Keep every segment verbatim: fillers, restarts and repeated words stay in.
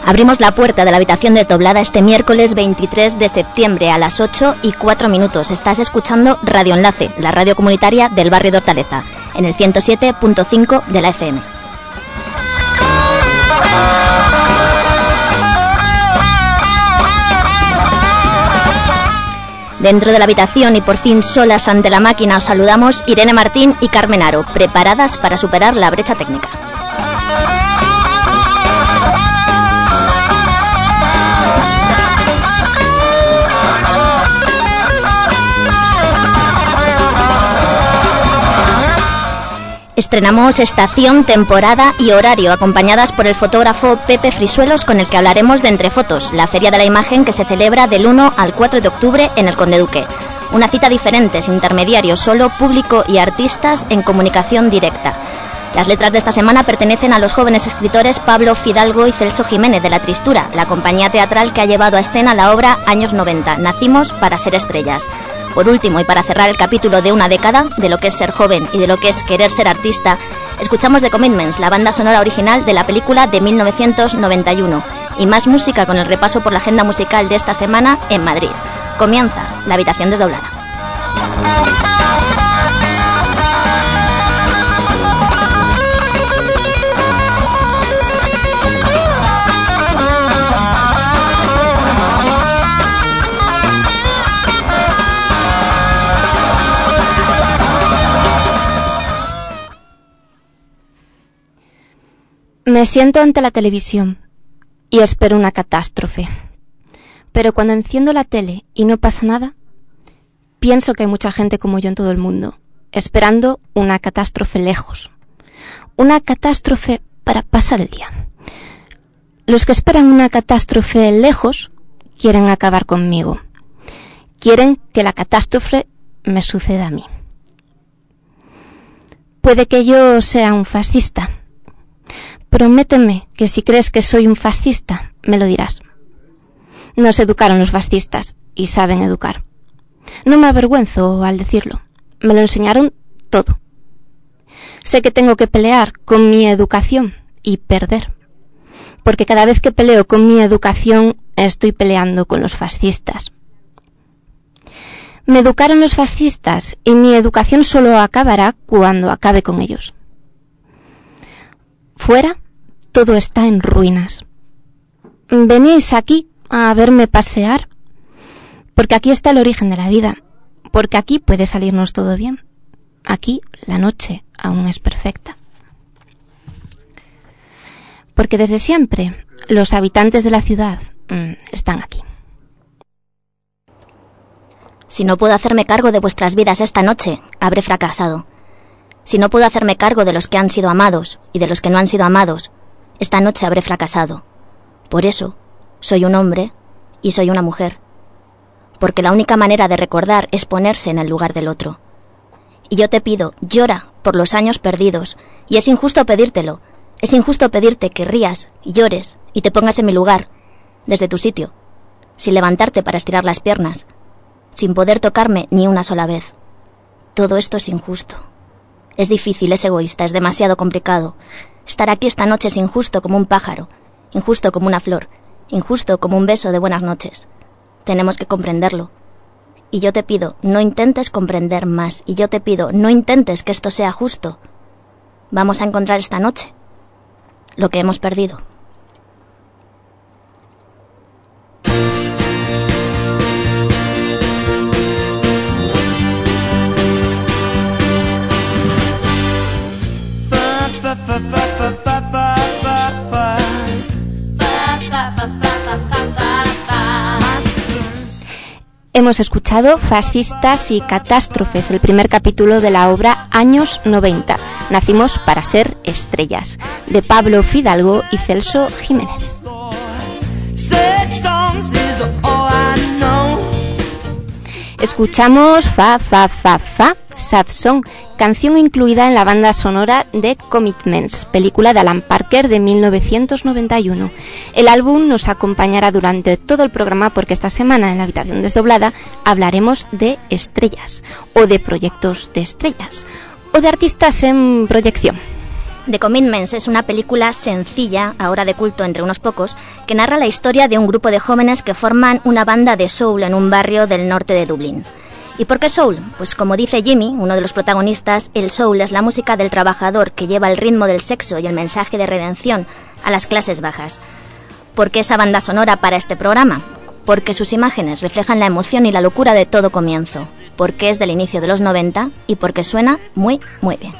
Abrimos la puerta de la habitación desdoblada este miércoles veintitrés de septiembre a las ocho y cuatro minutos. Estás escuchando Radio Enlace, la radio comunitaria del barrio de Hortaleza, en el ciento siete punto cinco de la F M. Dentro de la habitación y por fin solas ante la máquina os saludamos Irene Martín y Carmen Aro, preparadas para superar la brecha técnica. Estrenamos estación, temporada y horario, acompañadas por el fotógrafo Pepe Frisuelos, con el que hablaremos de Entre Fotos, la Feria de la Imagen que se celebra del uno al cuatro de octubre en el Conde Duque. Una cita diferente, sin intermediarios, solo público y artistas en comunicación directa. Las letras de esta semana pertenecen a los jóvenes escritores Pablo Fidalgo y Celso Jiménez de La Tristura, la compañía teatral que ha llevado a escena la obra Años noventa, Nacimos para ser estrellas. Por último, y para cerrar el capítulo de una década, de lo que es ser joven y de lo que es querer ser artista, escuchamos The Commitments, la banda sonora original de la película de mil novecientos noventa y uno, y más música con el repaso por la agenda musical de esta semana en Madrid. Comienza la habitación desdoblada. Me siento ante la televisión y espero una catástrofe. Pero cuando enciendo la tele y no pasa nada, pienso que hay mucha gente como yo en todo el mundo, esperando una catástrofe lejos. Una catástrofe para pasar el día. Los que esperan una catástrofe lejos quieren acabar conmigo. Quieren que la catástrofe me suceda a mí. Puede que yo sea un fascista. Prométeme que si crees que soy un fascista, me lo dirás. Nos educaron los fascistas y saben educar. No me avergüenzo al decirlo. Me lo enseñaron todo. Sé que tengo que pelear con mi educación y perder. Porque cada vez que peleo con mi educación, estoy peleando con los fascistas. Me educaron los fascistas y mi educación solo acabará cuando acabe con ellos. Fuera, todo está en ruinas. ¿Venís aquí a verme pasear? Porque aquí está el origen de la vida. Porque aquí puede salirnos todo bien. Aquí la noche aún es perfecta. Porque desde siempre los habitantes de la ciudad mmm, están aquí. Si no puedo hacerme cargo de vuestras vidas esta noche, habré fracasado. Si no puedo hacerme cargo de los que han sido amados y de los que no han sido amados, esta noche habré fracasado. Por eso, soy un hombre y soy una mujer. Porque la única manera de recordar es ponerse en el lugar del otro. Y yo te pido, llora por los años perdidos, y es injusto pedírtelo. Es injusto pedirte que rías y llores y te pongas en mi lugar, desde tu sitio, sin levantarte para estirar las piernas, sin poder tocarme ni una sola vez. Todo esto es injusto. Es difícil, es egoísta, es demasiado complicado. Estar aquí esta noche es injusto como un pájaro, injusto como una flor, injusto como un beso de buenas noches. Tenemos que comprenderlo. Y yo te pido, no intentes comprender más. Y yo te pido, no intentes que esto sea justo. Vamos a encontrar esta noche lo que hemos perdido. Hemos escuchado Fascistas y Catástrofes, el primer capítulo de la obra Años noventa, Nacimos para ser estrellas, de Pablo Fidalgo y Celso Jiménez. Escuchamos Fa, Fa, Fa, Fa, Sad Song, canción incluida en la banda sonora de Commitments, película de Alan Parker de mil novecientos noventa y uno. El álbum nos acompañará durante todo el programa porque esta semana en la habitación desdoblada hablaremos de estrellas, o de proyectos de estrellas, o de artistas en proyección. The Commitments es una película sencilla, ahora de culto entre unos pocos, que narra la historia de un grupo de jóvenes que forman una banda de soul en un barrio del norte de Dublín. ¿Y por qué soul? Pues como dice Jimmy, uno de los protagonistas, el soul es la música del trabajador que lleva el ritmo del sexo y el mensaje de redención a las clases bajas. ¿Por qué esa banda sonora para este programa? Porque sus imágenes reflejan la emoción y la locura de todo comienzo, porque es del inicio de los noventa y porque suena muy, muy bien.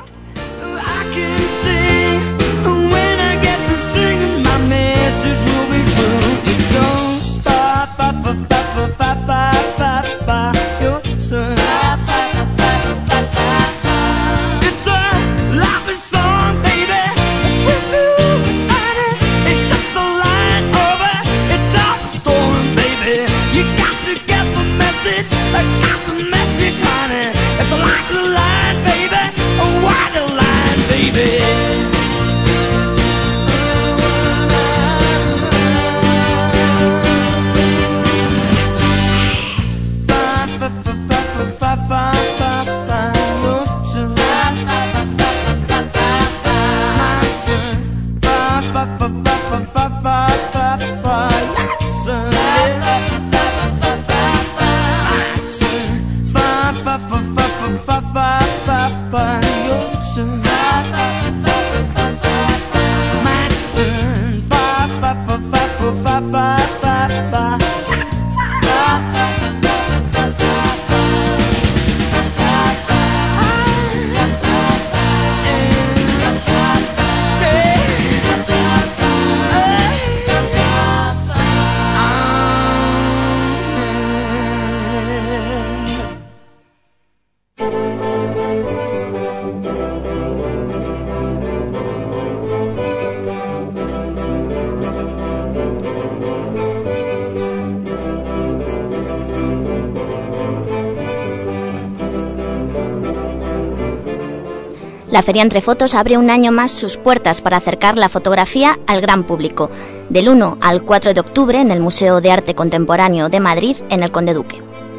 La Feria Entre Fotos abre un año más sus puertas para acercar la fotografía al gran público, del uno al cuatro de octubre en el Museo de Arte Contemporáneo de Madrid, en el Conde Duque.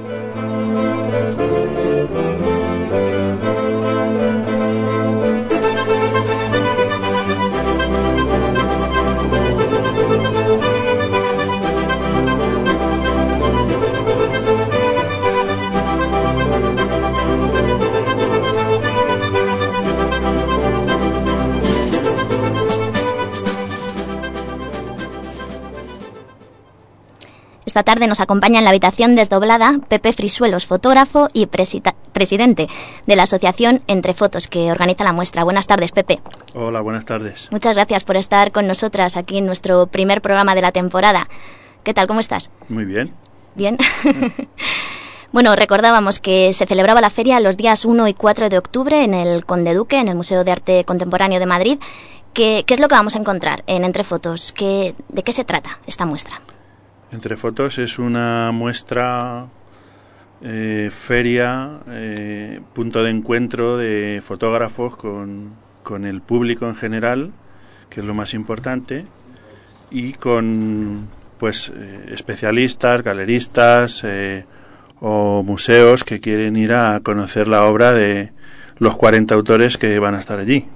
Esta tarde nos acompaña en la habitación desdoblada Pepe Frisuelos, fotógrafo y presita- presidente de la asociación Entre Fotos, que organiza la muestra. Buenas tardes, Pepe. Hola, buenas tardes. Muchas gracias por estar con nosotras aquí en nuestro primer programa de la temporada. ¿Qué tal? ¿Cómo estás? Muy bien. ¿Bien? Bueno, recordábamos que se celebraba la feria los días uno y cuatro de octubre en el Conde Duque, en el Museo de Arte Contemporáneo de Madrid. ¿Qué, qué es lo que vamos a encontrar en Entre Fotos? ¿Qué, ¿De qué se trata esta muestra? Entre Fotos es una muestra, eh, feria, eh, punto de encuentro de fotógrafos con, con el público en general, que es lo más importante, y con pues eh, especialistas, galeristas eh, o museos que quieren ir a conocer la obra de los cuarenta autores que van a estar allí.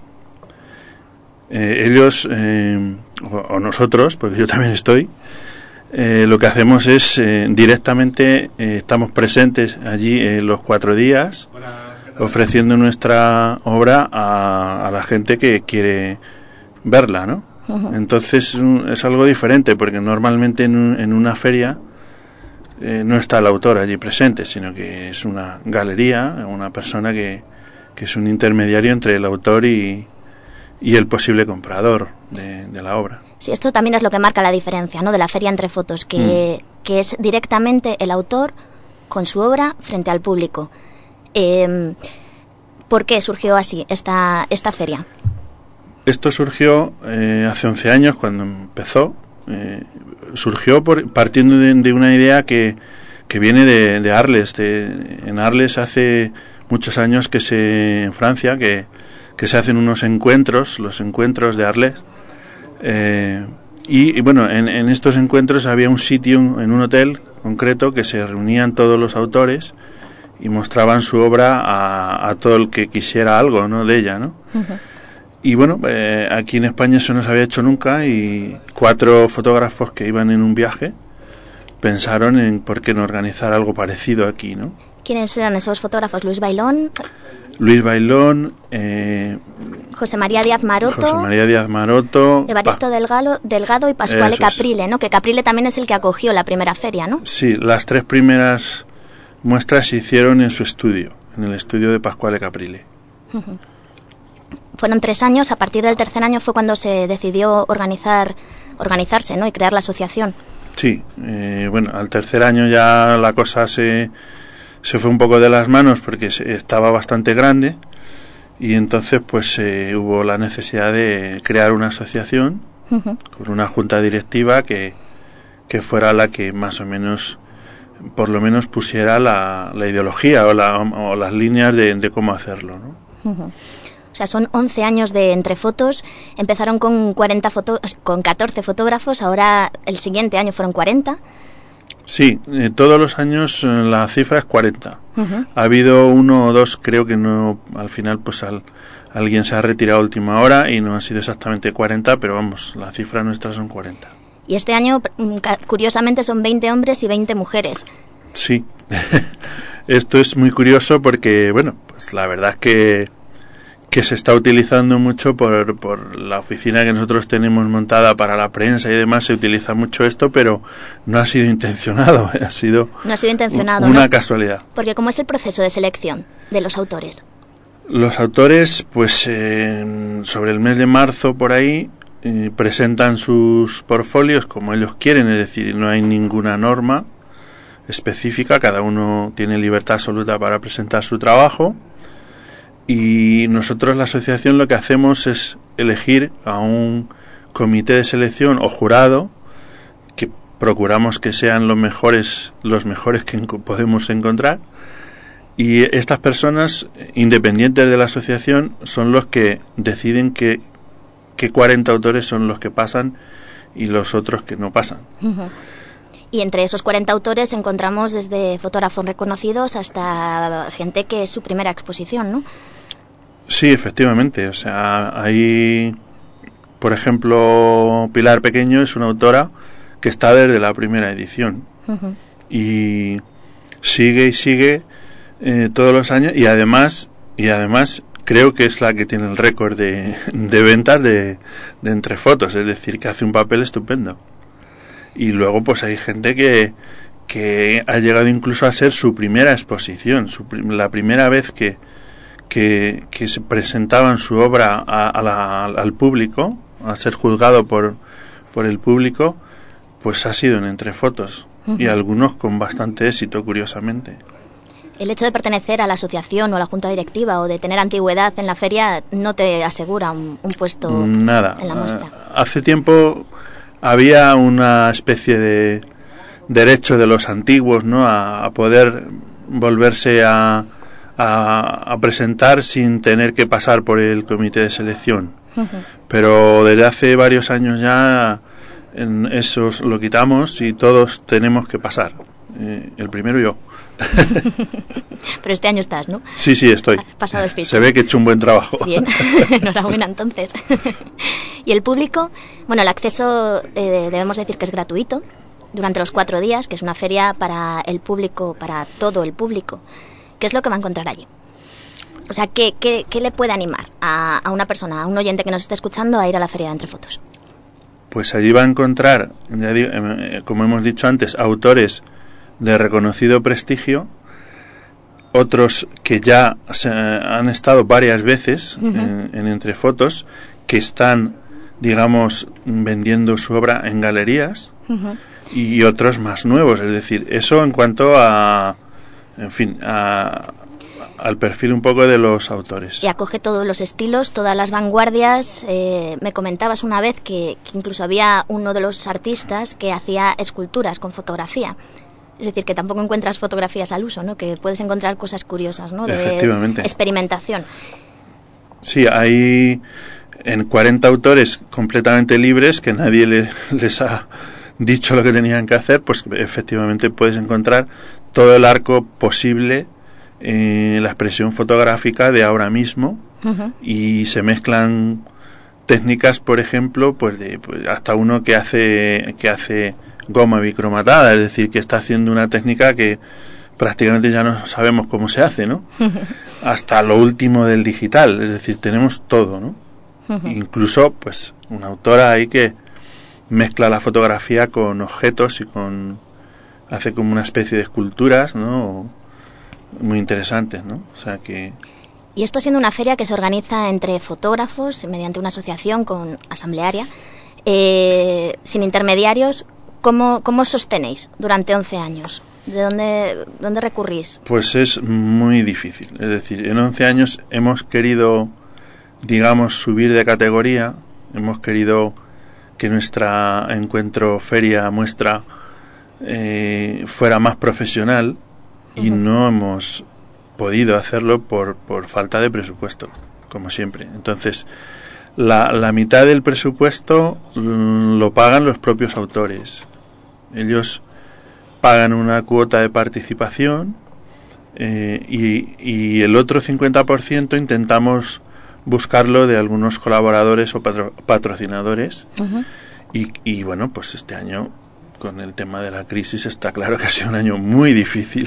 Eh, ellos, eh, o, o nosotros, porque yo también estoy, Eh, lo que hacemos es eh, directamente eh, estamos presentes allí eh, los cuatro días ofreciendo nuestra obra a, a la gente que quiere verla, ¿no? Uh-huh. Entonces un, es algo diferente porque normalmente en, un, en una feria eh, no está el autor allí presente, sino que es una galería, una persona que, que es un intermediario entre el autor y, y el posible comprador de, de la obra. Sí, esto también es lo que marca la diferencia, ¿no?, de la Feria Entre Fotos, que, mm. que es directamente el autor con su obra frente al público. Eh, ¿Por qué surgió así esta, esta feria? Esto surgió eh, hace once años, cuando empezó. Eh, surgió por, partiendo de, de una idea que, que viene de, de Arles. De, en Arles hace muchos años que se, en Francia, que, que se hacen unos encuentros, los encuentros de Arles. Eh, y, y bueno, en, en estos encuentros había un sitio en un hotel concreto que se reunían todos los autores y mostraban su obra a, a todo el que quisiera algo, ¿no?, de ella, ¿no? Uh-huh. Y bueno, eh, aquí en España eso no se había hecho nunca y cuatro fotógrafos que iban en un viaje pensaron en por qué no organizar algo parecido aquí, ¿no? ¿Quiénes eran esos fotógrafos? Luis Bailón, Luis Bailón, eh, José María Díaz Maroto, José María Díaz Maroto, Evaristo Pa- Delgado, Delgado y Pascuale Eso es. Caprile, ¿no? Que Caprile también es el que acogió la primera feria, ¿no? Sí, las tres primeras muestras se hicieron en su estudio, en el estudio de Pascuale Caprile. Uh-huh. Fueron tres años, a partir del tercer año fue cuando se decidió organizar, organizarse, ¿no? Y crear la asociación. Sí, eh, bueno, al tercer año ya la cosa se, se fue un poco de las manos porque se, estaba bastante grande y entonces pues eh, hubo la necesidad de crear una asociación uh-huh. con una junta directiva que, que fuera la que más o menos, por lo menos pusiera la, la ideología o, la, o las líneas de, de cómo hacerlo, ¿no? Uh-huh. O sea, son once años de entrefotos. Empezaron con cuarenta foto- con catorce fotógrafos, ahora el siguiente año fueron cuarenta. Sí, eh, todos los años eh, la cifra es cuarenta. Uh-huh. Ha habido uno o dos, creo que no, al final pues al, alguien se ha retirado a última hora y no han sido exactamente cuarenta, pero vamos, la cifra nuestra son cuarenta. Y este año, curiosamente, son veinte hombres y veinte mujeres. Sí, esto es muy curioso porque, bueno, pues la verdad es que que se está utilizando mucho por, por la oficina que nosotros tenemos montada para la prensa y demás, se utiliza mucho esto, pero no ha sido intencionado, ha sido, no ha sido intencionado, una ¿no? casualidad. Porque ¿cómo es el proceso de selección de los autores? Los autores, pues eh, sobre el mes de marzo por ahí, eh, presentan sus portfolios como ellos quieren, es decir, no hay ninguna norma específica, cada uno tiene libertad absoluta para presentar su trabajo. Y nosotros, la asociación, lo que hacemos es elegir a un comité de selección o jurado que procuramos que sean los mejores, los mejores que podemos encontrar. Y estas personas, independientes de la asociación, son los que deciden que, que cuarenta autores son los que pasan y los otros que no pasan. Uh-huh. Y entre esos cuarenta autores encontramos desde fotógrafos reconocidos hasta gente que es su primera exposición, ¿no? Sí, efectivamente. O sea, hay, por ejemplo, Pilar Pequeño es una autora que está desde la primera edición. Uh-huh. Y sigue y sigue eh, todos los años y además y además creo que es la que tiene el récord de, de ventas de, de entrefotos, es decir, que hace un papel estupendo. Y luego pues hay gente que, que ha llegado incluso a ser su primera exposición, su, la primera vez que Que, que se presentaban su obra a, a la, al público, a ser juzgado por, por el público, pues ha sido en entrefotos. Uh-huh. Y algunos con bastante éxito, curiosamente. El hecho de pertenecer a la asociación o a la junta directiva o de tener antigüedad en la feria no te asegura un, un puesto Nada. en la muestra. Hace tiempo había una especie de derecho de los antiguos, ¿no?, a, a poder volverse a A, a presentar sin tener que pasar por el comité de selección. Uh-huh. Pero desde hace varios años ya en eso lo quitamos y todos tenemos que pasar. Eh, el primero yo. Pero este año estás, ¿no? Sí, sí, estoy. Has pasado el filtro. Se ve que he hecho un buen trabajo. Bien, enhorabuena entonces. Y el público, bueno, el acceso eh, debemos decir que es gratuito durante los cuatro días, que es una feria para el público, para todo el público. ¿Qué es lo que va a encontrar allí? O sea, ¿qué, qué, qué le puede animar a, a una persona, a un oyente que nos esté escuchando a ir a la Feria de Entrefotos? Pues allí va a encontrar, ya digo, eh, como hemos dicho antes, autores de reconocido prestigio, otros que ya se, han estado varias veces uh-huh. en, en Entrefotos, que están, digamos, vendiendo su obra en galerías, uh-huh. y otros más nuevos. Es decir, eso en cuanto a... En fin, a, al perfil un poco de los autores. Y acoge todos los estilos, todas las vanguardias. Eh, me comentabas una vez que, que incluso había uno de los artistas que hacía esculturas con fotografía. Es decir, que tampoco encuentras fotografías al uso, ¿no? Que puedes encontrar cosas curiosas, ¿no? De Efectivamente. Experimentación. Sí, hay en cuarenta autores completamente libres que nadie le, les ha dicho lo que tenían que hacer, pues efectivamente puedes encontrar todo el arco posible en la expresión fotográfica de ahora mismo uh-huh. y se mezclan técnicas, por ejemplo, pues de pues hasta uno que hace que hace goma bicromatada, es decir, que está haciendo una técnica que prácticamente ya no sabemos cómo se hace, ¿no? Hasta lo último del digital, es decir, tenemos todo, ¿no? Uh-huh. Incluso, pues, una autora ahí que mezcla la fotografía con objetos y con hace como una especie de esculturas, ¿no? Muy interesantes, ¿no? O sea que... Y esto siendo una feria que se organiza entre fotógrafos mediante una asociación con asamblearia, eh, sin intermediarios, ¿cómo, cómo os sostenéis durante once años? ¿De dónde, dónde recurrís? Pues es muy difícil. Es decir, en once años hemos querido, digamos, subir de categoría, hemos querido que nuestra encuentro feria muestra eh, fuera más profesional y uh-huh. no hemos podido hacerlo por, por falta de presupuesto, como siempre. Entonces, la, la mitad del presupuesto mm, lo pagan los propios autores. Ellos pagan una cuota de participación eh, y, y el otro cincuenta por ciento intentamos buscarlo de algunos colaboradores o patro, patrocinadores. Uh-huh. y, y bueno, pues este año con el tema de la crisis está claro que ha sido un año muy difícil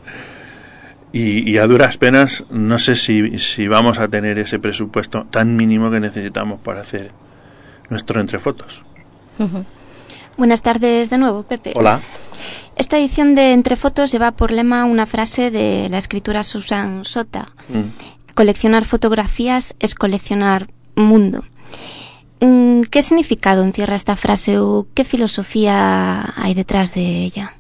y, y a duras penas no sé si, si vamos a tener ese presupuesto tan mínimo que necesitamos para hacer nuestro Entrefotos. Uh-huh. Buenas tardes de nuevo, Pepe. Hola. Esta edición de Entrefotos lleva por lema una frase de la escritora Susan Sontag. Mm. Coleccionar fotografías es coleccionar mundo. ¿Qué significado encierra esta frase o qué filosofía hay detrás de ella?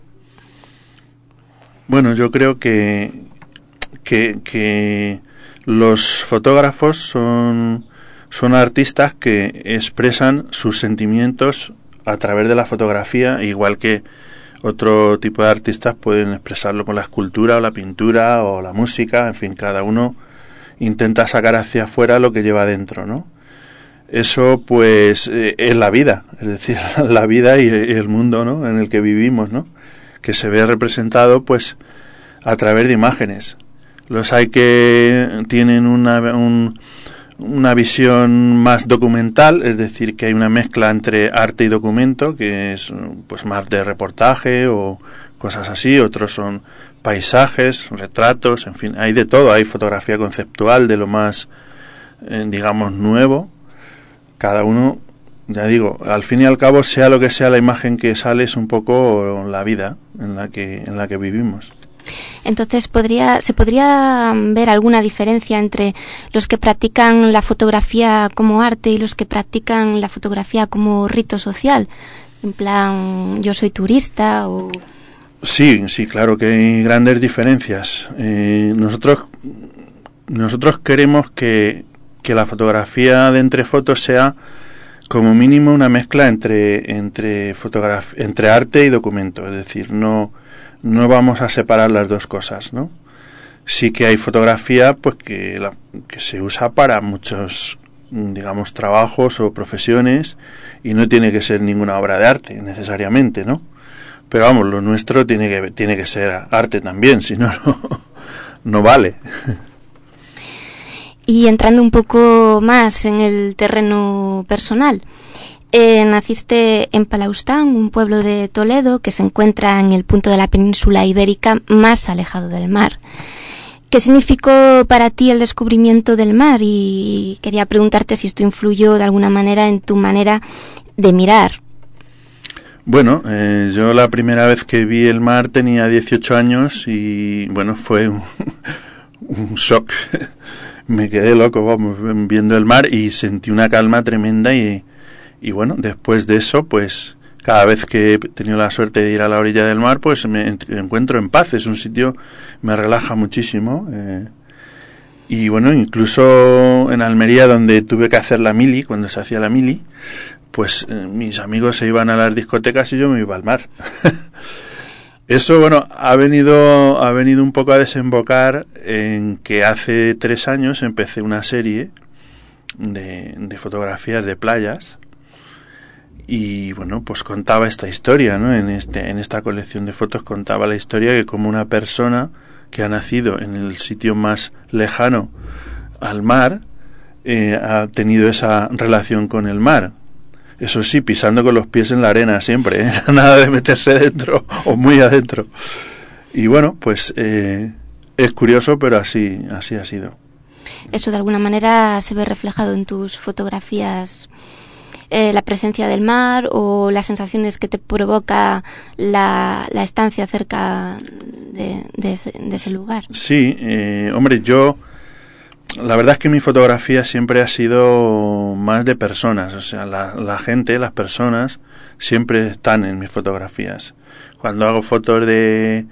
Bueno, yo creo que, que, que los fotógrafos son, son artistas que expresan sus sentimientos a través de la fotografía, igual que otro tipo de artistas pueden expresarlo con la escultura o la pintura o la música, en fin, cada uno intenta sacar hacia afuera lo que lleva dentro, ¿no? Eso, pues, eh, es la vida, es decir, la vida y el mundo, ¿no?, en el que vivimos, ¿no?, que se ve representado, pues, a través de imágenes. Los hay que tienen una, un, una visión más documental, es decir, que hay una mezcla entre arte y documento, que es, pues, más de reportaje o cosas así. Otros son paisajes, retratos, en fin, hay de todo. Hay fotografía conceptual de lo más, eh, digamos, nuevo. Cada uno, ya digo, al fin y al cabo, sea lo que sea la imagen que sale, es un poco la vida en la que en la que vivimos. Entonces, podría se podría ver alguna diferencia entre los que practican la fotografía como arte y los que practican la fotografía como rito social, en plan, yo soy turista o... Sí, sí, claro que hay grandes diferencias. Eh, nosotros nosotros queremos que que la fotografía de Entrefotos sea como mínimo una mezcla entre entre fotograf- entre arte y documento, es decir, no no vamos a separar las dos cosas, ¿no? Sí que hay fotografía, pues que la, que se usa para muchos, digamos, trabajos o profesiones y no tiene que ser ninguna obra de arte necesariamente, ¿no? Pero vamos, lo nuestro tiene que tiene que ser arte también, si no no, no vale. Y entrando un poco más en el terreno personal, eh, naciste en Palaustán, un pueblo de Toledo que se encuentra en el punto de la península ibérica más alejado del mar. ¿Qué significó para ti el descubrimiento del mar? Y quería preguntarte si esto influyó de alguna manera en tu manera de mirar. Bueno, eh, yo la primera vez que vi el mar tenía dieciocho años y, bueno, fue un, un shock. Me quedé loco, vamos, viendo el mar y sentí una calma tremenda y, y bueno, después de eso, pues cada vez que he tenido la suerte de ir a la orilla del mar, pues me encuentro en paz. Es un sitio, me relaja muchísimo. Eh, y bueno, incluso en Almería, donde tuve que hacer la mili, cuando se hacía la mili, pues eh, mis amigos se iban a las discotecas y yo me iba al mar. Eso, bueno, ha venido ha venido un poco a desembocar en que hace tres años empecé una serie de, de fotografías de playas y, bueno, pues contaba esta historia, ¿no? En este en esta colección de fotos contaba la historia de cómo una persona que ha nacido en el sitio más lejano al mar eh, ha tenido esa relación con el mar. Eso sí, pisando con los pies en la arena siempre, ¿eh? Nada de meterse dentro o muy adentro. Y bueno, pues eh, es curioso, pero así, así ha sido. Eso de alguna manera se ve reflejado en tus fotografías, eh, la presencia del mar o las sensaciones que te provoca la, la estancia cerca de, de, ese, de ese lugar. Sí, eh, hombre, yo... La verdad es que mi fotografía siempre ha sido más de personas, o sea, la, la gente, las personas, siempre están en mis fotografías. Cuando hago fotos de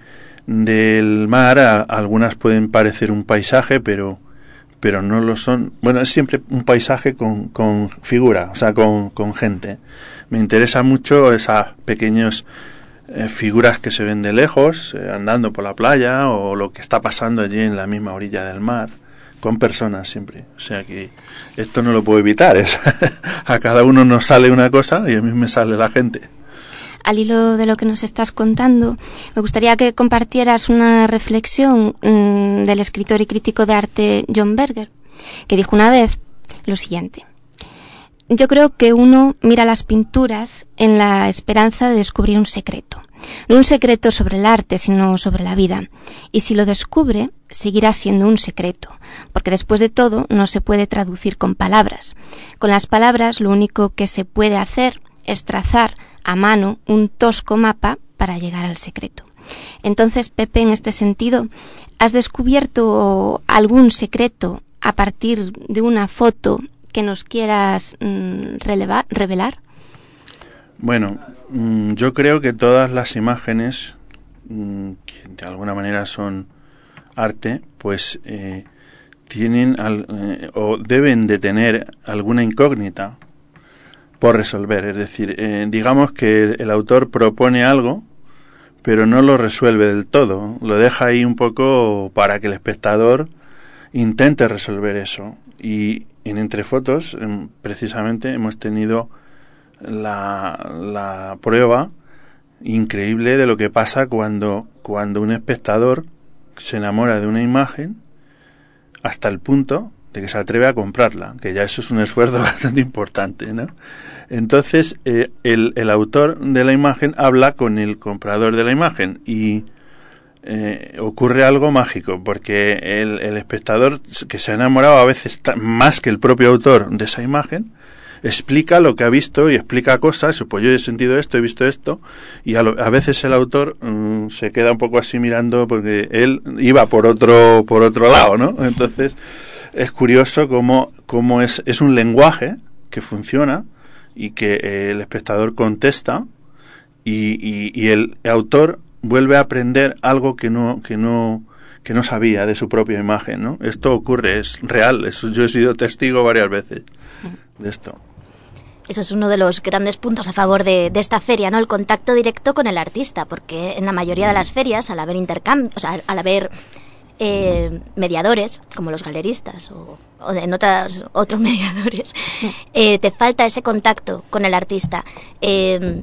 del mar, a, algunas pueden parecer un paisaje, pero pero no lo son. Bueno, es siempre un paisaje con, con figura, o sea, con, con gente. Me interesa mucho esas pequeñas eh, figuras que se ven de lejos, eh, andando por la playa, o lo que está pasando allí en la misma orilla del mar. Con personas siempre, o sea que esto no lo puedo evitar, es a cada uno nos sale una cosa y a mí me sale la gente. Al hilo de lo que nos estás contando, me gustaría que compartieras una reflexión mmm, del escritor y crítico de arte John Berger, que dijo una vez lo siguiente: yo creo que uno mira las pinturas en la esperanza de descubrir un secreto. No un secreto sobre el arte, sino sobre la vida. Y si lo descubre, seguirá siendo un secreto, porque después de todo no se puede traducir con palabras. Con las palabras lo único que se puede hacer es trazar a mano un tosco mapa para llegar al secreto. Entonces, Pepe, en este sentido, ¿has descubierto algún secreto a partir de una foto que nos quieras mmm, relevar, revelar? Bueno, mmm, yo creo que todas las imágenes, mmm, que de alguna manera son arte, pues eh, tienen al, eh, o deben de tener alguna incógnita por resolver. Es decir, eh, digamos que el autor propone algo, pero no lo resuelve del todo. Lo deja ahí un poco para que el espectador intente resolver eso. Y en Entre Fotos, eh, precisamente, hemos tenido la, la prueba increíble de lo que pasa cuando, cuando un espectador se enamora de una imagen hasta el punto de que se atreve a comprarla, que ya eso es un esfuerzo bastante importante, ¿no? Entonces, eh, el, el autor de la imagen habla con el comprador de la imagen y eh, ocurre algo mágico, porque el, el espectador que se ha enamorado a veces más que el propio autor de esa imagen, explica lo que ha visto y explica cosas, pues yo he sentido esto, he visto esto, y a, lo, a veces el autor mmm, se queda un poco así mirando porque él iba por otro por otro lado, ¿no? Entonces es curioso cómo, cómo es, es un lenguaje que funciona y que eh, el espectador contesta y, y, y el autor vuelve a aprender algo que no que no que no sabía de su propia imagen, ¿no? Esto ocurre, es real, eso, yo he sido testigo varias veces de esto. Eso es uno de los grandes puntos a favor de, de esta feria, ¿no? El contacto directo con el artista, porque en la mayoría de las ferias, al haber intercambio, o sea, al haber eh, mediadores, como los galeristas o, o en otras, otros mediadores, eh, te falta ese contacto con el artista. Eh,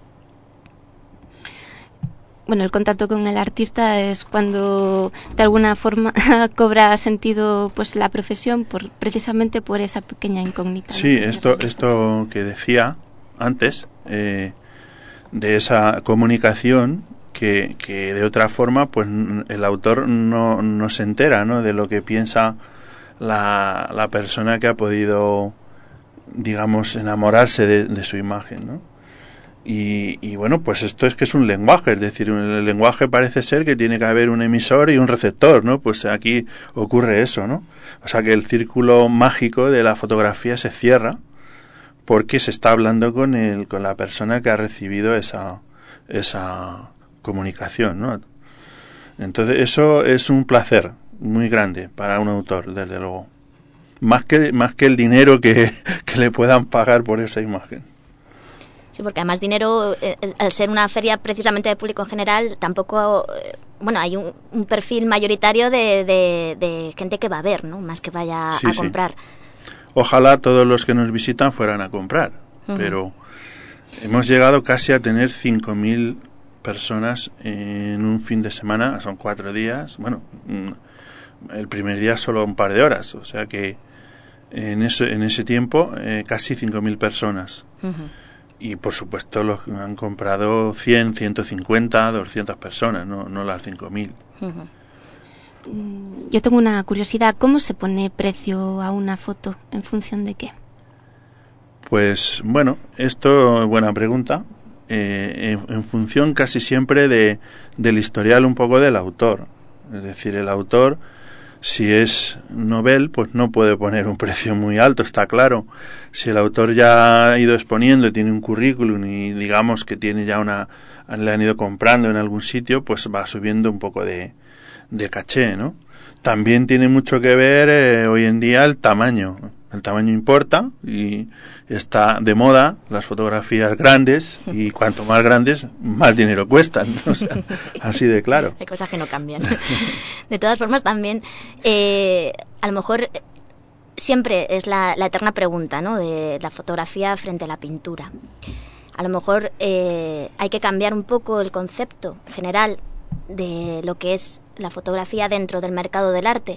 Bueno, el contacto con el artista es cuando de alguna forma cobra sentido pues la profesión por precisamente por esa pequeña incógnita. Sí, ¿no? esto esto que decía antes eh, de esa comunicación que, que de otra forma pues el autor no, no se entera, ¿no? De lo que piensa la, la persona que ha podido, digamos, enamorarse de, de su imagen, ¿no? Y, y bueno, pues esto es que es un lenguaje, es decir, el lenguaje parece ser que tiene que haber un emisor y un receptor, ¿no? Pues aquí ocurre eso, ¿no? O sea que el círculo mágico de la fotografía se cierra porque se está hablando con el, con la persona que ha recibido esa, esa comunicación, ¿no? Entonces eso es un placer muy grande para un autor, desde luego. Más que, más que el dinero que, que le puedan pagar por esa imagen. Sí, porque además dinero, eh, al ser una feria precisamente de público en general, tampoco, eh, bueno, hay un, un perfil mayoritario de, de, de gente que va a ver, ¿no? Más que vaya sí, a comprar. Sí. Ojalá todos los que nos visitan fueran a comprar, uh-huh. Pero hemos llegado casi a tener cinco mil personas en un fin de semana, son cuatro días, bueno, el primer día solo un par de horas, o sea que en ese, en ese tiempo eh, casi cinco mil personas. Uh-huh. Y por supuesto los han comprado cien, ciento cincuenta, doscientas personas, no, no las cinco mil. Uh-huh. Yo tengo una curiosidad, ¿cómo se pone precio a una foto? ¿En función de qué? Pues bueno, esto es buena pregunta. Eh, en, en función casi siempre de, del historial un poco del autor. Es decir, el autor, si es novel, pues no puede poner un precio muy alto, está claro. Si el autor ya ha ido exponiendo, tiene un currículum y digamos que tiene ya una, le han ido comprando en algún sitio, pues va subiendo un poco de, de caché, ¿no? También tiene mucho que ver eh, hoy en día el tamaño. El tamaño importa y está de moda las fotografías grandes y cuanto más grandes, más dinero cuestan. O sea, así de claro. Hay cosas que no cambian. De todas formas, también, eh, a lo mejor siempre es la, la eterna pregunta, ¿no?, de la fotografía frente a la pintura. A lo mejor eh, hay que cambiar un poco el concepto general de lo que es la fotografía dentro del mercado del arte.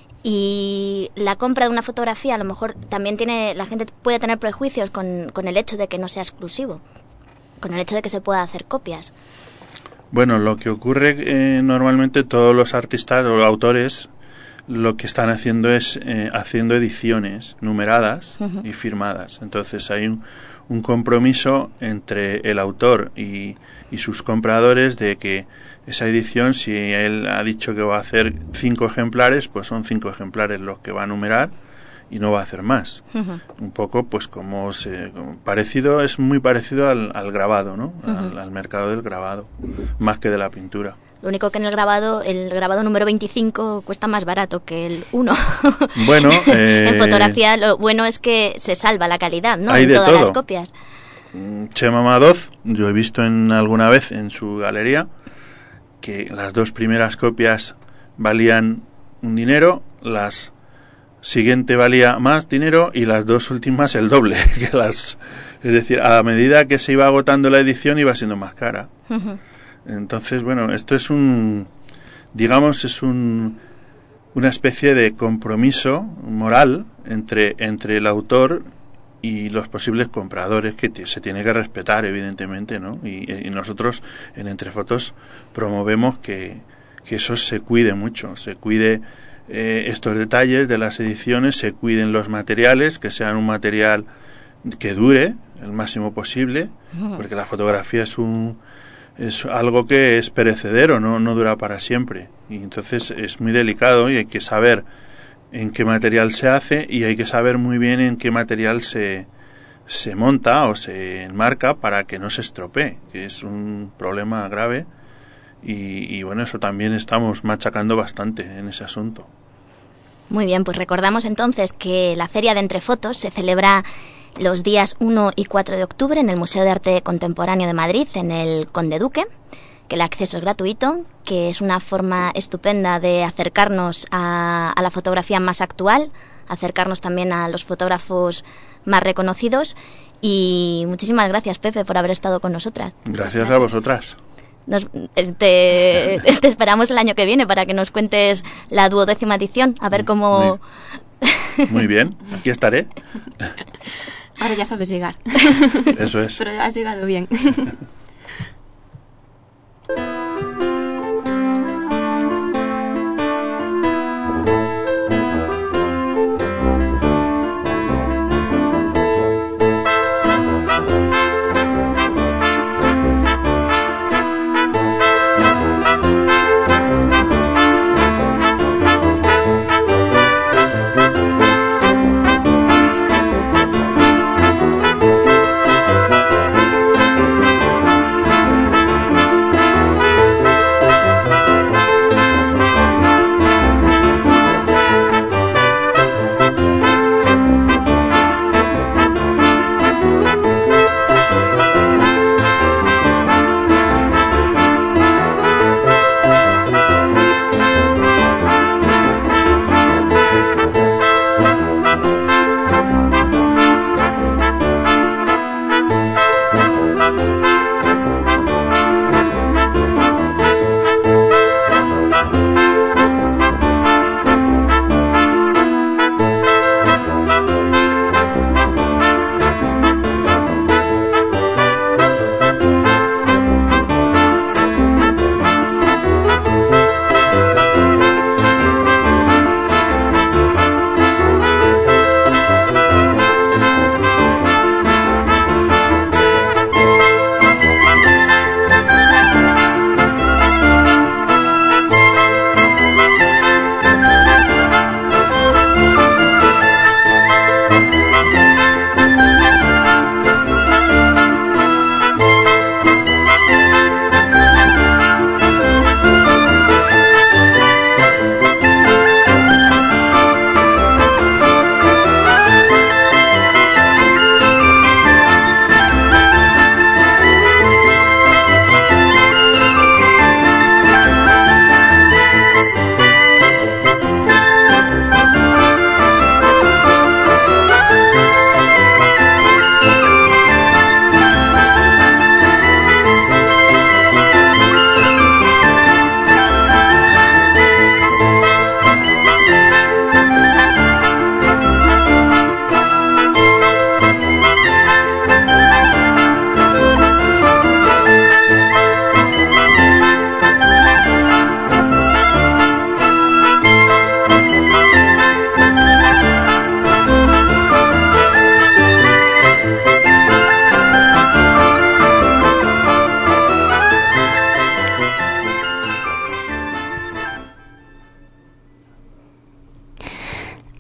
Y la compra de una fotografía, a lo mejor también tiene, la gente puede tener prejuicios con, con el hecho de que no sea exclusivo, con el hecho de que se pueda hacer copias. Bueno, lo que ocurre eh, normalmente todos los artistas o autores lo que están haciendo es eh, haciendo ediciones numeradas uh-huh. y firmadas. Entonces hay un, un compromiso entre el autor y, y sus compradores de que esa edición, si él ha dicho que va a hacer cinco ejemplares, pues son cinco ejemplares los que va a numerar y no va a hacer más. Uh-huh. Un poco, pues como se como parecido, es muy parecido al, al grabado, ¿no? Uh-huh. Al, al mercado del grabado, más que de la pintura. Lo único que en el grabado, el grabado número veinticinco cuesta más barato que el uno. Bueno, eh, en fotografía lo bueno es que se salva la calidad, ¿no? Hay en de todas todo. Las copias. Chema Madoz, yo he visto en alguna vez en su galería que las dos primeras copias valían un dinero, las siguiente valía más dinero y las dos últimas el doble. Que las, es decir, a medida que se iba agotando la edición iba siendo más cara. Uh-huh. Entonces, bueno, esto es un, digamos, es un, una especie de compromiso moral entre, entre el autor y los posibles compradores que t- se tiene que respetar, evidentemente, ¿no? Y, y nosotros en Entrefotos promovemos que, que eso se cuide mucho, se cuide eh, estos detalles de las ediciones, se cuiden los materiales, que sean un material que dure el máximo posible, porque la fotografía es un es algo que es perecedero, no, no dura para siempre, y entonces es muy delicado y hay que saber en qué material se hace y hay que saber muy bien en qué material se, se monta o se enmarca para que no se estropee, que es un problema grave y, y bueno, eso también estamos machacando bastante en ese asunto. Muy bien, pues recordamos entonces que la Feria de Entrefotos se celebra los días uno y cuatro de octubre en el Museo de Arte Contemporáneo de Madrid, en el Conde Duque, que el acceso es gratuito, que es una forma estupenda de acercarnos a, a la fotografía más actual, acercarnos también a los fotógrafos más reconocidos. Y muchísimas gracias, Pepe, por haber estado con nosotras. Gracias, gracias. a vosotras. Nos, te, te esperamos el año que viene para que nos cuentes la duodécima edición, a ver cómo... Muy, muy bien, aquí estaré. Ahora ya sabes llegar. Eso es. Pero has llegado bien.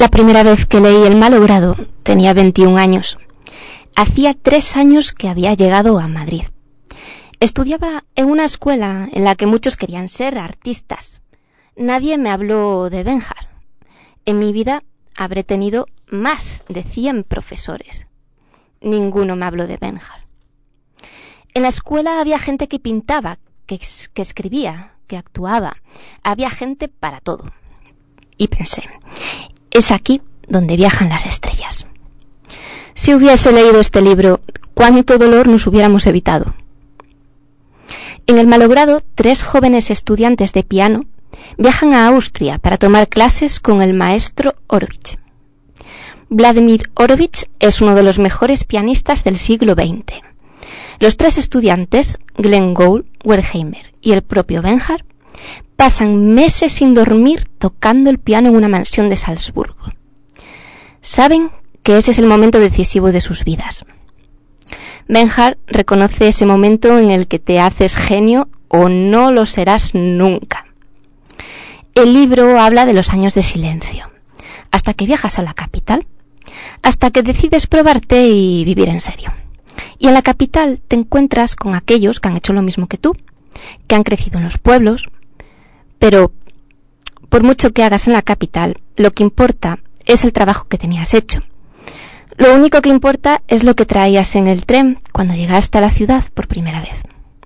La primera vez que leí El malogrado tenía veintiún años. Hacía tres años que había llegado a Madrid. Estudiaba en una escuela en la que muchos querían ser artistas. Nadie me habló de Benjar. En mi vida habré tenido más de cien profesores. Ninguno me habló de Benjar. En la escuela había gente que pintaba, que, que escribía, que actuaba. Había gente para todo. Y pensé, es aquí donde viajan las estrellas. Si hubiese leído este libro, cuánto dolor nos hubiéramos evitado. En El malogrado, tres jóvenes estudiantes de piano viajan a Austria para tomar clases con el maestro Horowitz. Vladimir Horowitz es uno de los mejores pianistas del siglo veinte. Los tres estudiantes, Glenn Gould, Wertheimer y el propio Benjar, pasan meses sin dormir tocando el piano en una mansión de Salzburgo. Saben que ese es el momento decisivo de sus vidas. Benjar reconoce ese momento en el que te haces genio o no lo serás nunca. El libro habla de los años de silencio, hasta que viajas a la capital, hasta que decides probarte y vivir en serio. Y en la capital te encuentras con aquellos que han hecho lo mismo que tú, que han crecido en los pueblos, pero por mucho que hagas en la capital, lo que importa es el trabajo que tenías hecho. Lo único que importa es lo que traías en el tren cuando llegaste a la ciudad por primera vez.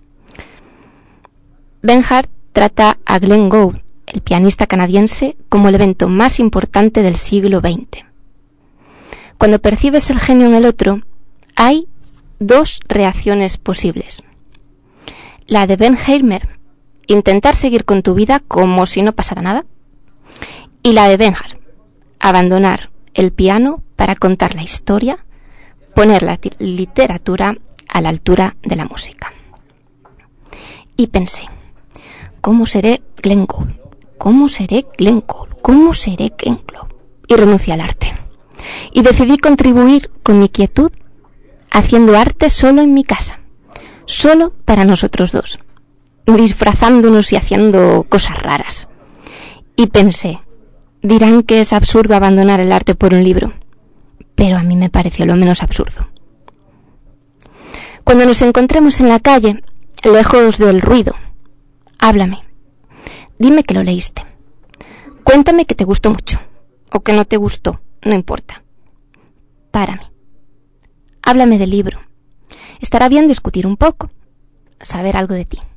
Benjar trata a Glenn Gould, el pianista canadiense, como el evento más importante del siglo veinte. Cuando percibes el genio en el otro, hay dos reacciones posibles. La de Wertheimer, intentar seguir con tu vida como si no pasara nada, y la de Benjar, abandonar el piano para contar la historia, poner la literatura a la altura de la música. Y pensé, ¿cómo seré Glenn Gould? ¿Cómo seré Glenn Gould? ¿Cómo seré Glenn Gould? Y renuncié al arte. Y decidí contribuir con mi quietud haciendo arte solo en mi casa, solo para nosotros dos, disfrazándonos y haciendo cosas raras. Y pensé, dirán que es absurdo abandonar el arte por un libro, pero a mí me pareció lo menos absurdo. Cuando nos encontremos en la calle, lejos del ruido, háblame. Dime que lo leíste. Cuéntame que te gustó mucho, o que no te gustó, no importa. Párame. Háblame del libro. Estará bien discutir un poco, saber algo de ti.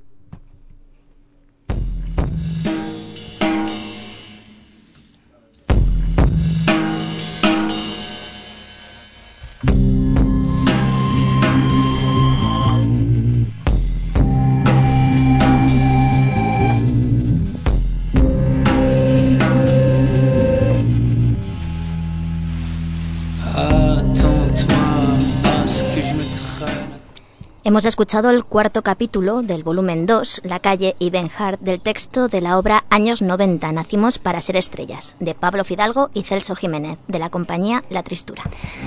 Hemos escuchado el cuarto capítulo del volumen dos, La calle y Benjar, del texto de la obra Años noventa, Nacimos para ser estrellas, de Pablo Fidalgo y Celso Jiménez, de la compañía La Tristura.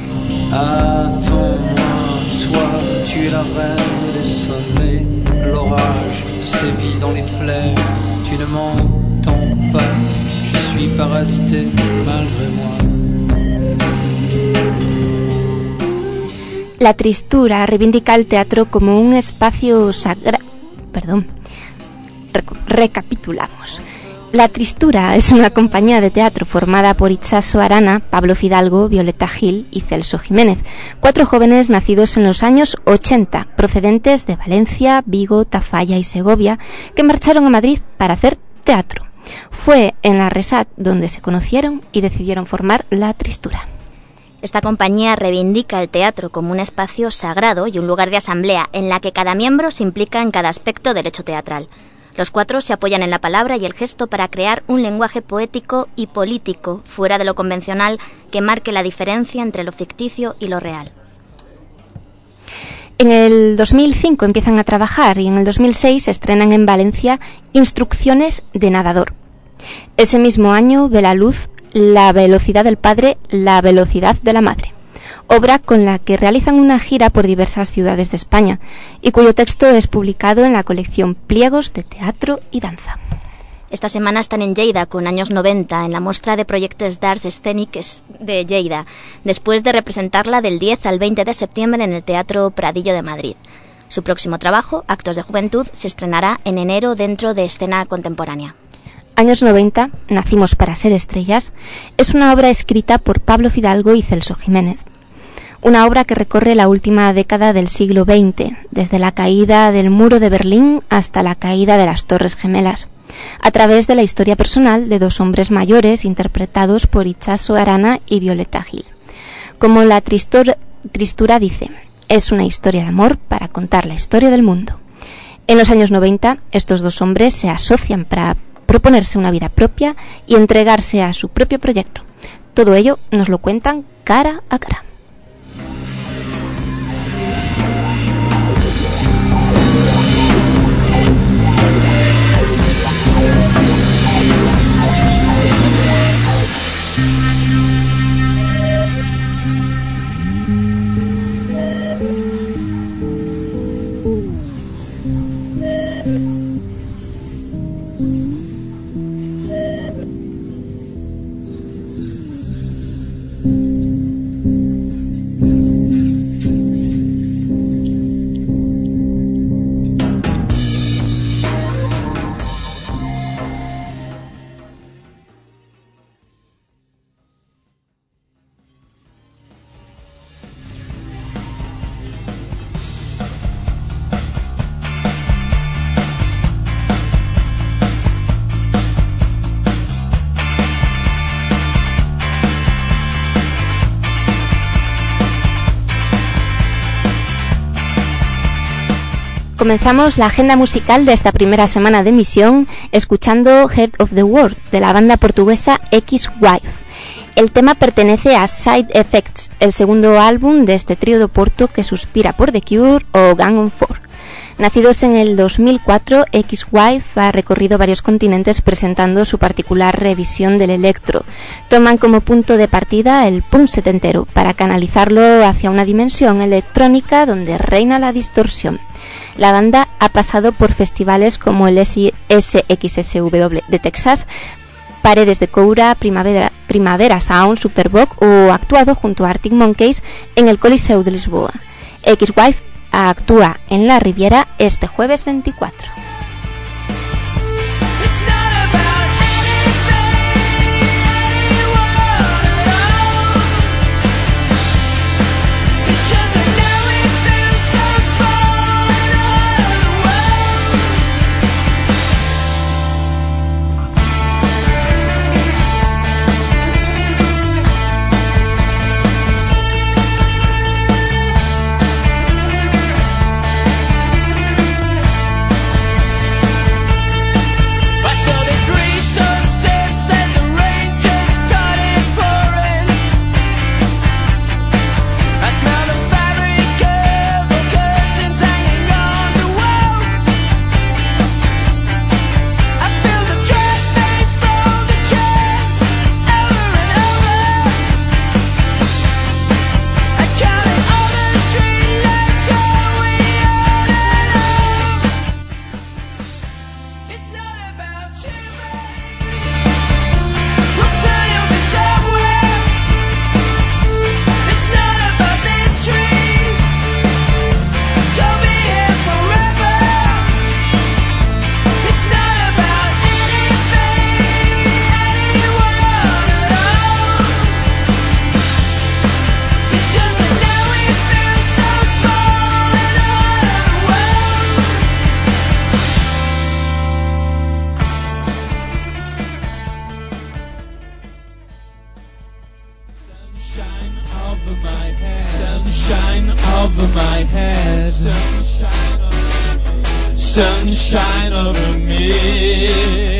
La Tristura reivindica el teatro como un espacio sagrado. Perdón. Rec- recapitulamos. La Tristura es una compañía de teatro formada por Itxaso Arana, Pablo Fidalgo, Violeta Gil y Celso Jiménez, cuatro jóvenes nacidos en los años ochenta, procedentes de Valencia, Vigo, Tafalla y Segovia, que marcharon a Madrid para hacer teatro. Fue en la Resat donde se conocieron y decidieron formar La Tristura. Esta compañía reivindica el teatro como un espacio sagrado y un lugar de asamblea en la que cada miembro se implica en cada aspecto del hecho teatral. Los cuatro se apoyan en la palabra y el gesto para crear un lenguaje poético y político, fuera de lo convencional, que marque la diferencia entre lo ficticio y lo real. En el dos mil cinco empiezan a trabajar y en el dos mil seis estrenan en Valencia Instrucciones de nadador. Ese mismo año ve la luz La velocidad del padre, la velocidad de la madre, obra con la que realizan una gira por diversas ciudades de España y cuyo texto es publicado en la colección Pliegos de Teatro y Danza. Esta semana están en Lleida con Años noventa, en la muestra de Projectes d'Arts Escèniques de Lleida, después de representarla del diez al veinte de septiembre en el Teatro Pradillo de Madrid. Su próximo trabajo, Actos de Juventud, se estrenará en enero dentro de Escena Contemporánea. Años noventa, Nacimos para ser estrellas, es una obra escrita por Pablo Fidalgo y Celso Jiménez. Una obra que recorre la última década del siglo veinte, desde la caída del muro de Berlín hasta la caída de las Torres Gemelas, a través de la historia personal de dos hombres mayores interpretados por Itxaso Arana y Violeta Gil. Como la tristor, tristura dice, es una historia de amor para contar la historia del mundo. En los años noventa, estos dos hombres se asocian para proponerse una vida propia y entregarse a su propio proyecto. Todo ello nos lo cuentan cara a cara. Comenzamos la agenda musical de esta primera semana de emisión escuchando Heart of the World de la banda portuguesa Ex-Wife. El tema pertenece a Side Effects, el segundo álbum de este trío de Oporto que suspira por The Cure o Gang on Four. Nacidos en el dos mil cuatro, Ex-Wife ha recorrido varios continentes presentando su particular revisión del electro. Toman como punto de partida el punk setentero para canalizarlo hacia una dimensión electrónica donde reina la distorsión. La banda ha pasado por festivales como el S X S W de Texas, Paredes de Coura, Primavera, Primavera Sound, Superboc o actuado junto a Arctic Monkeys en el Coliseu de Lisboa. Ex-Wife actúa en la Riviera este jueves veinticuatro. Sunshine over me,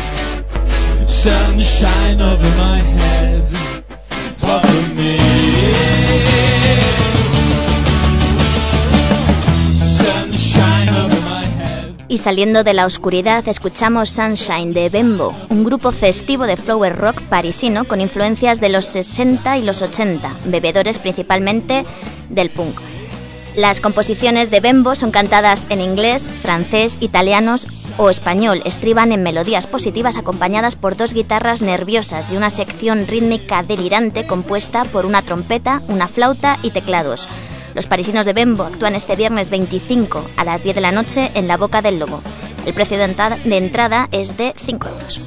sunshine over my head, over me. Sunshine over my head. Y saliendo de la oscuridad escuchamos Sunshine de Bembo, un grupo festivo de flower rock parisino con influencias de los sesenta y los ochenta, bebedores principalmente del punk. Las composiciones de Bembo son cantadas en inglés, francés, italianos o español. Estriban en melodías positivas acompañadas por dos guitarras nerviosas y una sección rítmica delirante compuesta por una trompeta, una flauta y teclados. Los parisinos de Bembo actúan este viernes veinticinco a las diez de la noche en La Boca del Lobo. El precio de entrada, de entrada es de cinco euros.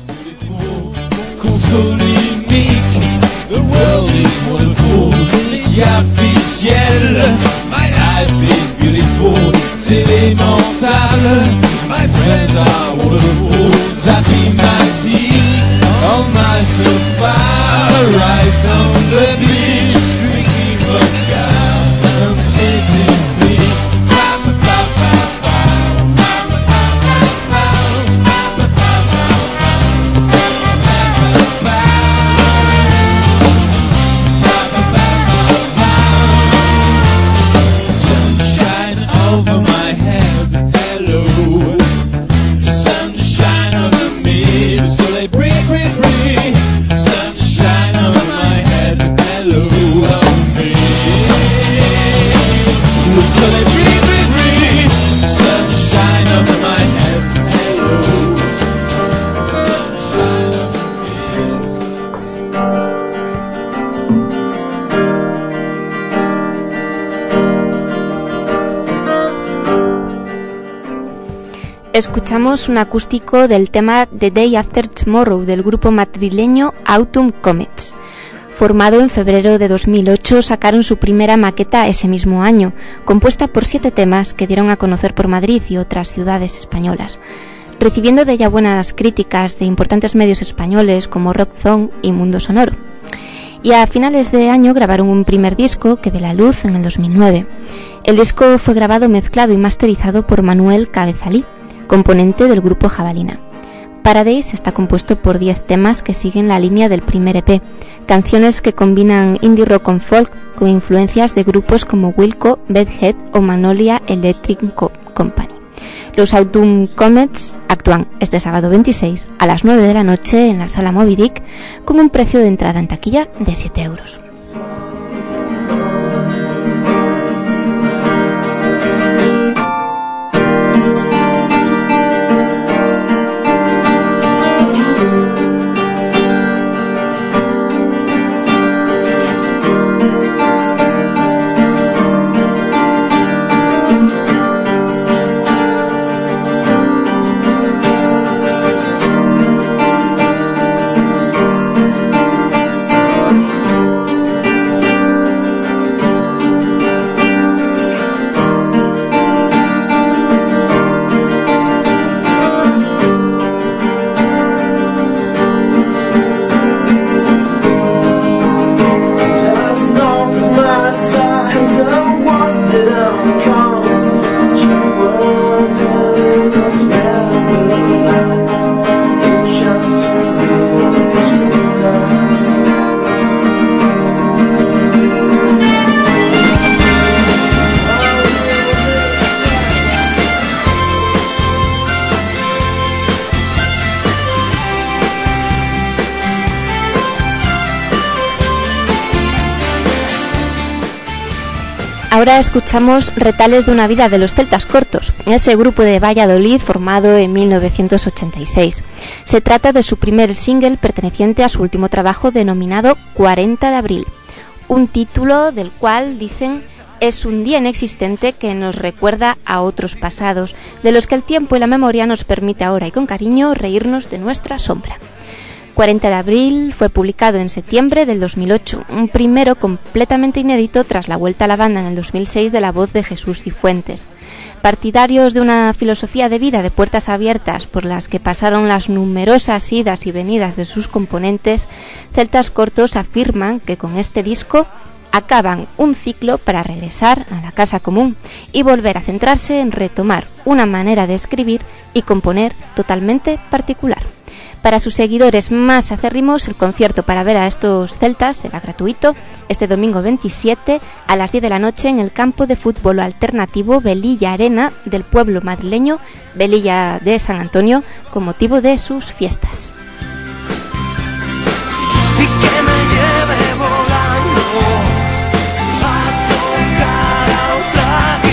The world is wonderful, artificiel. My life is beautiful, c'est immortal. My friends are wonderful, zapping my tea on my sofa. Rise on the beach, drinking vodka and eating free. Escuchamos un acústico del tema The Day After Tomorrow del grupo madrileño Autumn Comets. Formado en febrero de dos mil ocho, sacaron su primera maqueta ese mismo año, compuesta por siete temas que dieron a conocer por Madrid y otras ciudades españolas, recibiendo de ella buenas críticas de importantes medios españoles como Rock Zone y Mundo Sonoro. Y a finales de año grabaron un primer disco que ve la luz en el dos mil nueve. El disco fue grabado, mezclado y masterizado por Manuel Cabezalí, componente del grupo Jabalina. Paradise está compuesto por diez temas que siguen la línea del primer E P, canciones que combinan indie rock con folk con influencias de grupos como Wilco, Bedhead o Magnolia Electric Co- Company. Los Autumn Comets actúan este sábado veintiséis a las nueve de la noche en la Sala Moby Dick con un precio de entrada en taquilla de siete euros. Ahora escuchamos Retales de una vida de los Celtas Cortos, ese grupo de Valladolid formado en mil novecientos ochenta y seis. Se trata de su primer single perteneciente a su último trabajo denominado cuarenta de abril, un título del cual dicen es un día inexistente que nos recuerda a otros pasados, de los que el tiempo y la memoria nos permite ahora y con cariño reírnos de nuestra sombra. cuarenta de abril fue publicado en septiembre del dos mil ocho, un primero completamente inédito tras la vuelta a la banda en el dos mil seis de la voz de Jesús Cifuentes. Partidarios de una filosofía de vida de puertas abiertas por las que pasaron las numerosas idas y venidas de sus componentes, Celtas Cortos afirman que con este disco acaban un ciclo para regresar a la casa común y volver a centrarse en retomar una manera de escribir y componer totalmente particular. Para sus seguidores más acérrimos, el concierto para ver a estos celtas será gratuito este domingo veintisiete a las diez de la noche en el campo de fútbol alternativo Velilla Arena del pueblo madrileño Velilla de San Antonio con motivo de sus fiestas. Y que me lleve volando a tocar a otra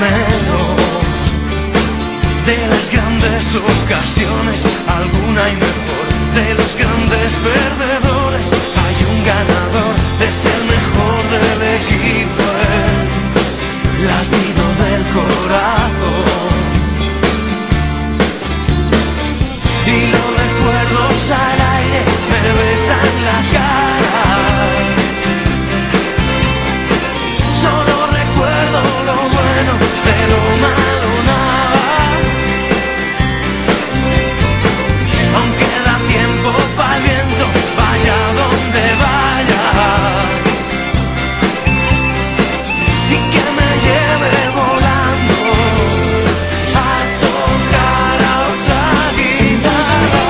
menos. De las grandes ocasiones, alguna y mejor. De los grandes perdedores, hay un ganador. De ser mejor del equipo, el latido del corazón. Y los recuerdos al aire me besan la cara. Solo recuerdo lo bueno, de lo malo nada. Aunque da tiempo para el viento, vaya donde vaya. Y que me lleve volando a tocar a otra guitarra.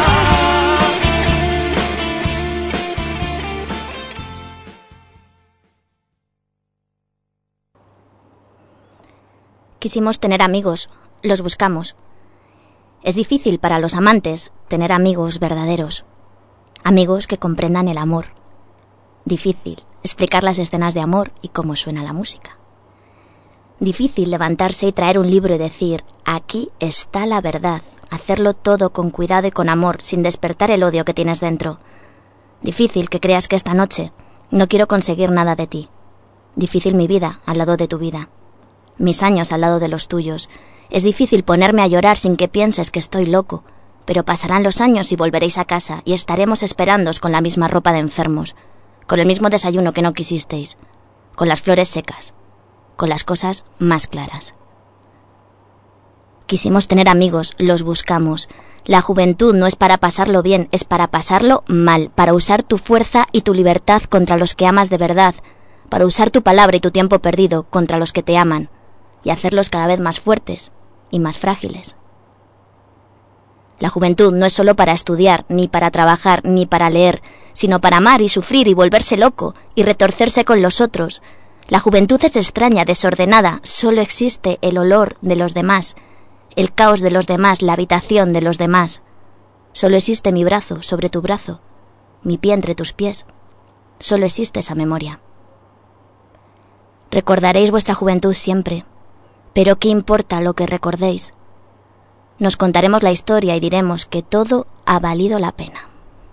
Quisimos tener amigos, los buscamos. Es difícil para los amantes tener amigos verdaderos, amigos que comprendan el amor. Difícil explicar las escenas de amor y cómo suena la música. Difícil levantarse y traer un libro y decir, aquí está la verdad, hacerlo todo con cuidado y con amor, sin despertar el odio que tienes dentro. Difícil que creas que esta noche no quiero conseguir nada de ti. Difícil mi vida al lado de tu vida. Mis años al lado de los tuyos. Es difícil ponerme a llorar sin que pienses que estoy loco, pero pasarán los años y volveréis a casa y estaremos esperándoos con la misma ropa de enfermos, con el mismo desayuno que no quisisteis, con las flores secas, con las cosas más claras. Quisimos tener amigos, los buscamos. La juventud no es para pasarlo bien, es para pasarlo mal, para usar tu fuerza y tu libertad contra los que amas de verdad, para usar tu palabra y tu tiempo perdido contra los que te aman, y hacerlos cada vez más fuertes y más frágiles. La juventud no es solo para estudiar, ni para trabajar, ni para leer, sino para amar y sufrir y volverse loco y retorcerse con los otros. La juventud es extraña, desordenada, solo existe el olor de los demás, el caos de los demás, la habitación de los demás. Solo existe mi brazo sobre tu brazo, mi pie entre tus pies. Solo existe esa memoria. Recordaréis vuestra juventud siempre, pero ¿qué importa lo que recordéis? Nos contaremos la historia y diremos que todo ha valido la pena.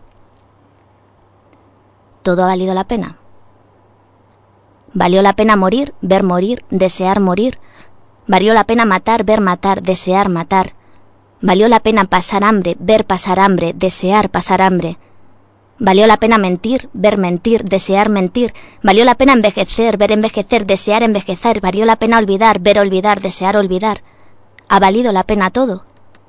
¿Todo ha valido la pena? ¿Valió la pena morir, ver morir, desear morir? ¿Valió la pena matar, ver matar, desear matar? ¿Valió la pena pasar hambre, ver pasar hambre, desear pasar hambre? ¿Valió la pena mentir, ver mentir, desear mentir? ¿Valió la pena envejecer, ver envejecer, desear envejecer? ¿Valió la pena olvidar, ver olvidar, desear olvidar? ¿Ha valido la pena todo?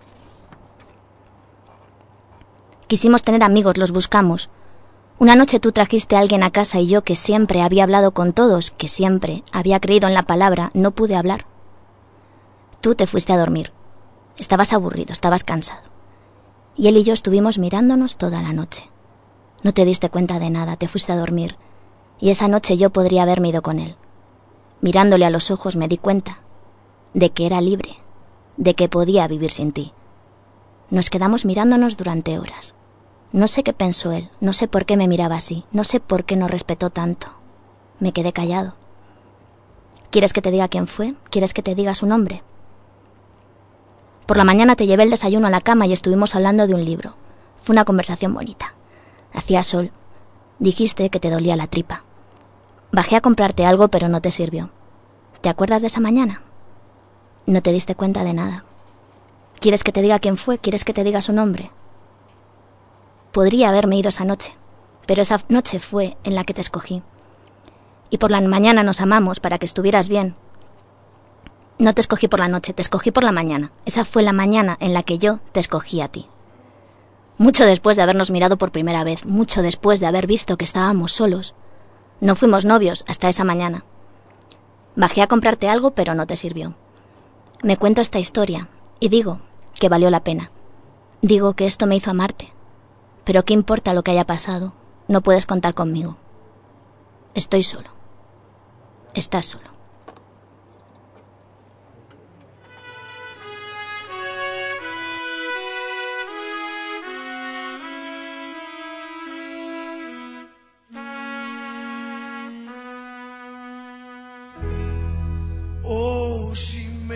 Quisimos tener amigos, los buscamos. Una noche tú trajiste a alguien a casa y yo, que siempre había hablado con todos, que siempre había creído en la palabra, no pude hablar. Tú te fuiste a dormir. Estabas aburrido, estabas cansado. Y él y yo estuvimos mirándonos toda la noche. No te diste cuenta de nada, te fuiste a dormir. Y esa noche yo podría haberme ido con él. Mirándole a los ojos me di cuenta de que era libre, de que podía vivir sin ti. Nos quedamos mirándonos durante horas. No sé qué pensó él, no sé por qué me miraba así, no sé por qué nos respetó tanto. Me quedé callado. ¿Quieres que te diga quién fue? ¿Quieres que te diga su nombre? Por la mañana te llevé el desayuno a la cama y estuvimos hablando de un libro. Fue una conversación bonita. Hacía sol. Dijiste que te dolía la tripa. Bajé a comprarte algo, pero no te sirvió. ¿Te acuerdas de esa mañana? No te diste cuenta de nada. ¿Quieres que te diga quién fue? ¿Quieres que te diga su nombre? Podría haberme ido esa noche, pero esa noche fue en la que te escogí. Y por la mañana nos amamos para que estuvieras bien. No te escogí por la noche, te escogí por la mañana. Esa fue la mañana en la que yo te escogí a ti. Mucho después de habernos mirado por primera vez, mucho después de haber visto que estábamos solos. No fuimos novios hasta esa mañana. Bajé a comprarte algo, pero no te sirvió. Me cuento esta historia y digo que valió la pena. Digo que esto me hizo amarte. Pero ¿qué importa lo que haya pasado? No puedes contar conmigo. Estoy solo. Estás solo. Oh, she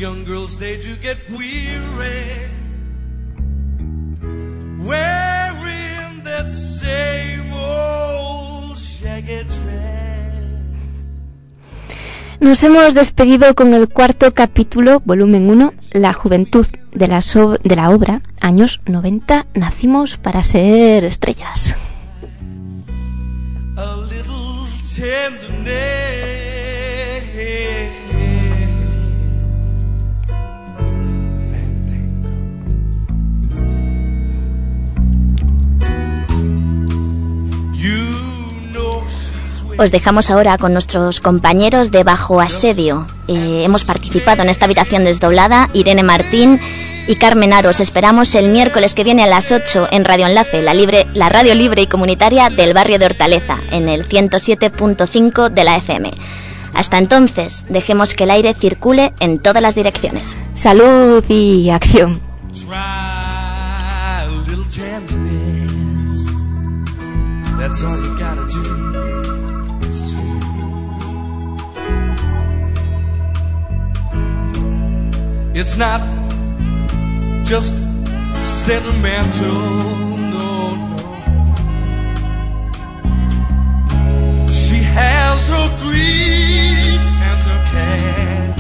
young girls, they do get weary wearing that same old shaggy dress. Nos hemos despedido con el cuarto capítulo, volumen uno, La juventud de la, so- de la obra, años noventa, nacimos para ser estrellas. A little tenderness. Os dejamos ahora con nuestros compañeros de Bajo Asedio. Eh, hemos participado en esta habitación desdoblada Irene Martín y Carmen Aro. Os esperamos el miércoles que viene a las ocho en Radio Enlace, la, libre, la radio libre y comunitaria del barrio de Hortaleza, en el ciento siete punto cinco de la F M. Hasta entonces, dejemos que el aire circule en todas las direcciones. Salud y acción. Try a little tenderness. That's all you gotta do. This is for you. It's not just sentimental, no, no. She has her grief and her care.